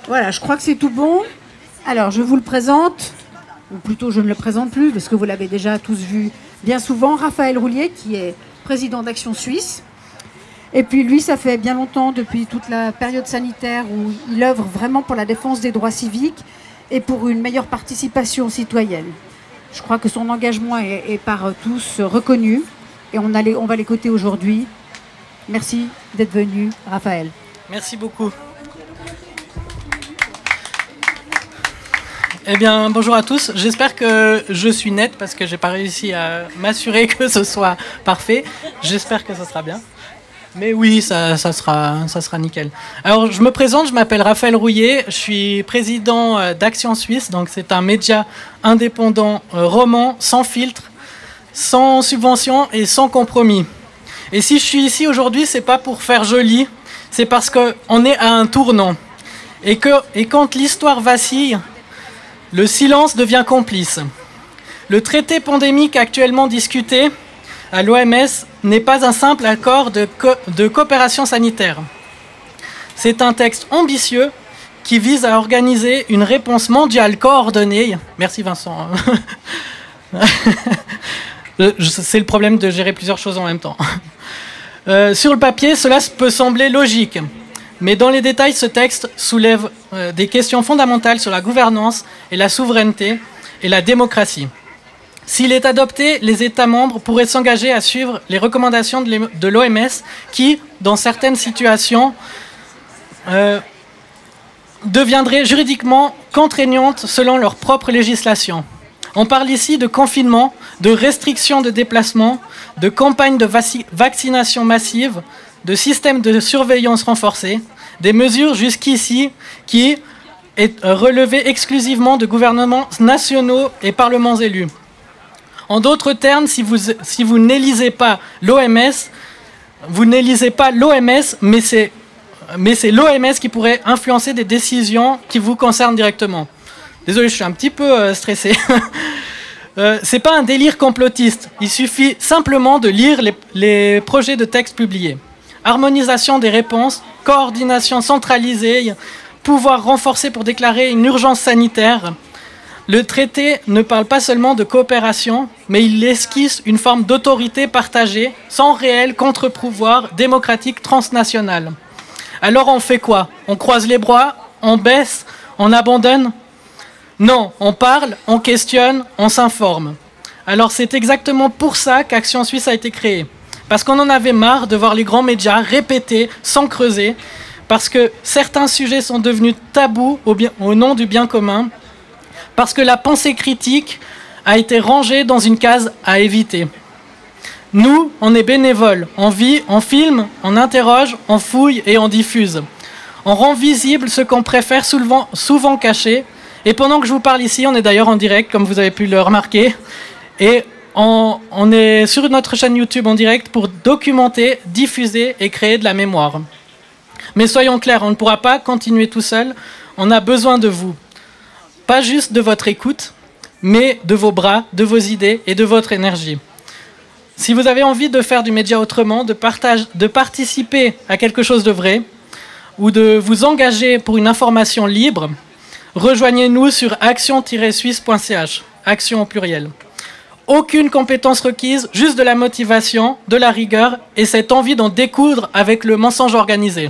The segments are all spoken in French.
Voilà, je crois que c'est tout bon. Alors, je vous le présente, ou plutôt je ne le présente plus, parce que vous l'avez déjà tous vu bien souvent. Raphaël Roulier, qui est président d'Action Suisse. Et puis lui, ça fait bien longtemps, depuis toute la période sanitaire, où il œuvre vraiment pour la défense des droits civiques et pour une meilleure participation citoyenne. Je crois que son engagement est par tous reconnu, et on va l'écouter aujourd'hui. Merci d'être venu, Raphaël. Merci beaucoup. Eh bien, bonjour à tous. J'espère que je suis net parce que j'ai pas réussi à m'assurer que ce soit parfait. J'espère que ce sera bien. Mais oui, ça sera nickel. Alors, je me présente, je m'appelle Raphaël Roulier, je suis président d'Action Suisse, donc c'est un média indépendant, roman, sans filtre, sans subvention et sans compromis. Et si je suis ici aujourd'hui, c'est pas pour faire joli, c'est parce qu'on est à un tournant. Et quand l'histoire vacille, le silence devient complice. Le traité pandémique actuellement discuté à l'OMS n'est pas un simple accord de coopération sanitaire. C'est un texte ambitieux qui vise à organiser une réponse mondiale coordonnée. Merci Vincent. C'est le problème de gérer plusieurs choses en même temps. Sur le papier, cela peut sembler logique. Mais dans les détails, ce texte soulève des questions fondamentales sur la gouvernance et la souveraineté et la démocratie. S'il est adopté, les États membres pourraient s'engager à suivre les recommandations de l'OMS qui, dans certaines situations, deviendraient juridiquement contraignantes selon leur propre législation. On parle ici de confinement, de restrictions de déplacement, de campagnes de vaccination massive, de systèmes de surveillance renforcés, des mesures jusqu'ici qui est relevé exclusivement de gouvernements nationaux et parlements élus. En d'autres termes, si vous n'élisez pas l'OMS, vous n'élisez pas l'OMS, mais c'est l'OMS qui pourrait influencer des décisions qui vous concernent directement. Désolé, je suis un petit peu stressé. C'est pas un délire complotiste. Il suffit simplement de lire les projets de texte publiés. Harmonisation des réponses, coordination centralisée, pouvoir renforcé pour déclarer une urgence sanitaire. Le traité ne parle pas seulement de coopération, mais il esquisse une forme d'autorité partagée, sans réel contre-pouvoir démocratique transnational. Alors on fait quoi? On croise les bras? On baisse? On abandonne? Non, on parle, on questionne, on s'informe. Alors c'est exactement pour ça qu'Action Suisse a été créée. Parce qu'on en avait marre de voir les grands médias répéter sans creuser, parce que certains sujets sont devenus tabous au nom du bien commun, parce que la pensée critique a été rangée dans une case à éviter. Nous, on est bénévoles, on vit, on filme, on interroge, on fouille et on diffuse. On rend visible ce qu'on préfère souvent cacher, et pendant que je vous parle ici, on est d'ailleurs en direct, comme vous avez pu le remarquer, et on est sur notre chaîne YouTube en direct pour documenter, diffuser et créer de la mémoire. Mais soyons clairs, on ne pourra pas continuer tout seul, on a besoin de vous. Pas juste de votre écoute, mais de vos bras, de vos idées et de votre énergie. Si vous avez envie de faire du média autrement, de participer à quelque chose de vrai, ou de vous engager pour une information libre, rejoignez-nous sur action-suisse.ch, action au pluriel. Aucune compétence requise, juste de la motivation, de la rigueur et cette envie d'en découdre avec le mensonge organisé.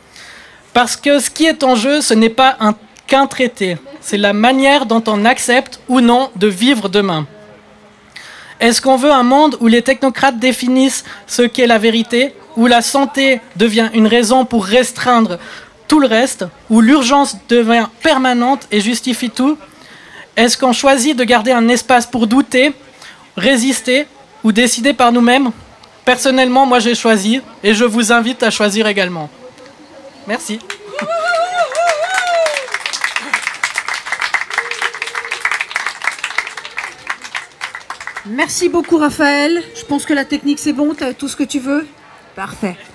Parce que ce qui est en jeu, ce n'est pas qu'un traité, c'est la manière dont on accepte ou non de vivre demain. Est-ce qu'on veut un monde où les technocrates définissent ce qu'est la vérité, où la santé devient une raison pour restreindre tout le reste, où l'urgence devient permanente et justifie tout? Est-ce qu'on choisit de garder un espace pour douter, résister ou décider par nous-mêmes? Personnellement, moi j'ai choisi et je vous invite à choisir également. Merci. Merci beaucoup Raphaël. Je pense que la technique c'est bon, tu as tout ce que tu veux. Parfait.